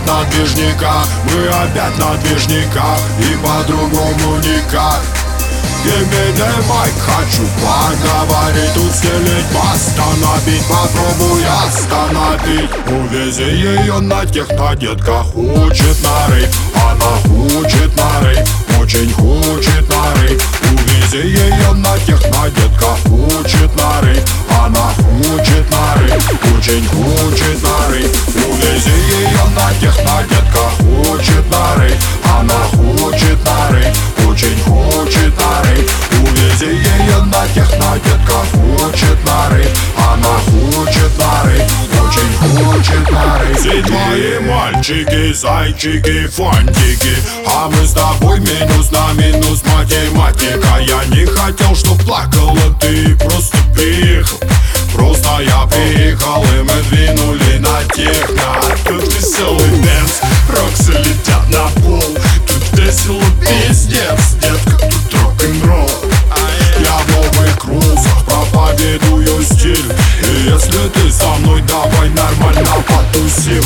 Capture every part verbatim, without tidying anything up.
опять на движниках, мы опять на движниках, и по-другому никак. Give майк, хочу поговорить, тут стелить, остановить, попробуй остановить. Увези ее на техно, детка хочет на рейв, она хочет на рейв, очень хочет на рейв. Увези ее на техно, детка хочет на рейв, она хочет на рейв, очень хочет на рейв. Увези ее на техно, детка хочет на рейв, она хочет на рейв, очень хочет на рейв. Увези ее на техно, детка хочет на рейв, она хочет на рейв, очень хочет на рейв. Все твои мальчики, зайчики, фантики, а мы с тобой минус на минус математика. Я не хотел, чтоб плакала ты, просто приехал. Просто я приехал, и мы двинули на техно. Тут веселый дэнс, роксы летят на пол. Тут весело пиздец, детка, тут рок-н-ролл. Я в новых крузах проповедую стиль, и если ты со мной, давай нормально потусим.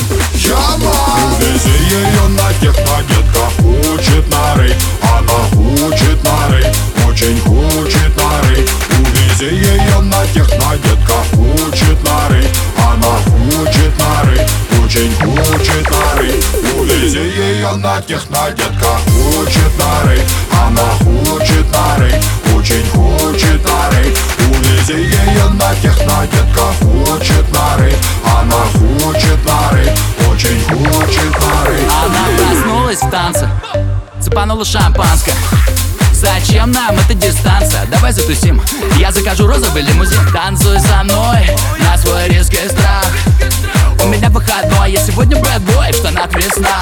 Увези ее на техно, детка хочет на рейв, она хочет на рейв, очень хочет на рейв. Увези ее на техно, детка хочет на рейв, она хочет на рейв, очень хочет на рейв. Увези ее на техно, детка хочет на рейв, она хочет на рейв, очень хочет на рейв. Увези ее на техно, детка хочет на рейв, она хочет на рейв, очень хочет на рейв. Она проснулась в танце, цепанула шампанское. Зачем нам эта дистанция? Давай затусим, я закажу розовый лимузин. Танцуй со мной на свой риск и страх. У меня выходной, я сегодня бэдбой, в штанах весна.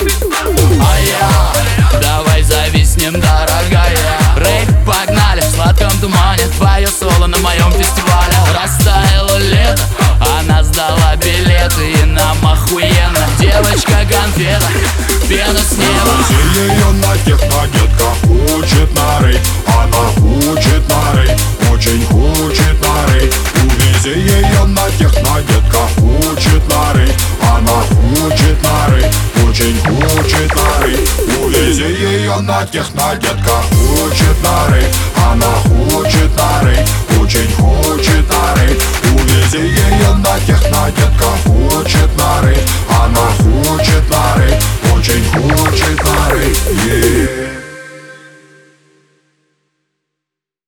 А я, давай зависнем, дорогая. Рейв, погнали, в сладком тумане. Твое соло на моем фестивале. Растаяло лето, она сдала билеты, и нам охуенно. Девочка-конфета, пена с неба. Увези ее на техно, детка хочет на рейв, она хочет на рейв, очень хочет на рейв. Увези ее на техно, детка хочет на рейв, она хочет на рейв, очень хочет на рейв. Увези ее на техно, детка хочет на рейв, она хочет на рейв, очень хочет на рейв. Увези ее на техно, детка хочет на рейв, она хочет на рейв, очень хочет на рейв. Yeah.